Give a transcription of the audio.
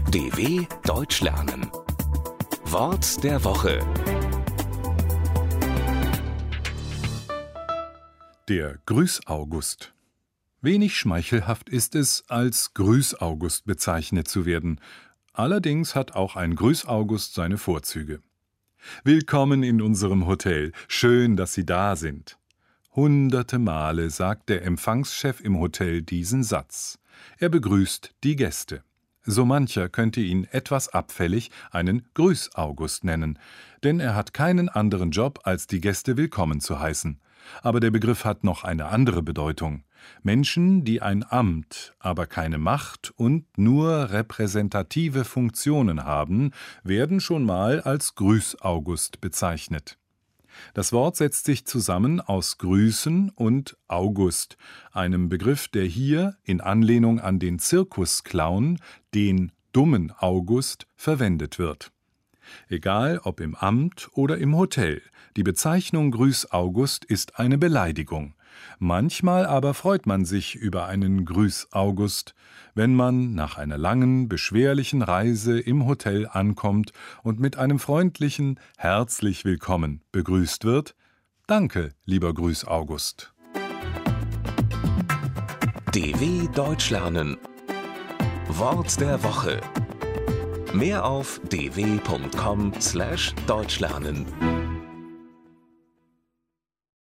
DW Deutsch lernen. Wort der Woche. Der Grüß-August. Wenig schmeichelhaft ist es, als Grüß-August bezeichnet zu werden. Allerdings hat auch ein Grüß-August seine Vorzüge. Willkommen in unserem Hotel. Schön, dass Sie da sind. Hunderte Male sagt der Empfangschef im Hotel diesen Satz. Er begrüßt die Gäste. So mancher könnte ihn etwas abfällig einen Grüß-August nennen, denn er hat keinen anderen Job, als die Gäste willkommen zu heißen. Aber der Begriff hat noch eine andere Bedeutung. Menschen, die ein Amt, aber keine Macht und nur repräsentative Funktionen haben, werden schon mal als Grüß-August bezeichnet. Das Wort setzt sich zusammen aus Grüßen und August, einem Begriff, der hier in Anlehnung an den Zirkusclown, den dummen August, verwendet wird. Egal ob im Amt oder im Hotel, die Bezeichnung Grüß-August ist eine Beleidigung. Manchmal aber freut man sich über einen Grüß-August, wenn man nach einer langen, beschwerlichen Reise im Hotel ankommt und mit einem freundlichen Herzlich willkommen begrüßt wird. Danke, lieber Grüß-August. DW Deutsch lernen. Wort der Woche. Mehr auf dw.com/deutschlernen.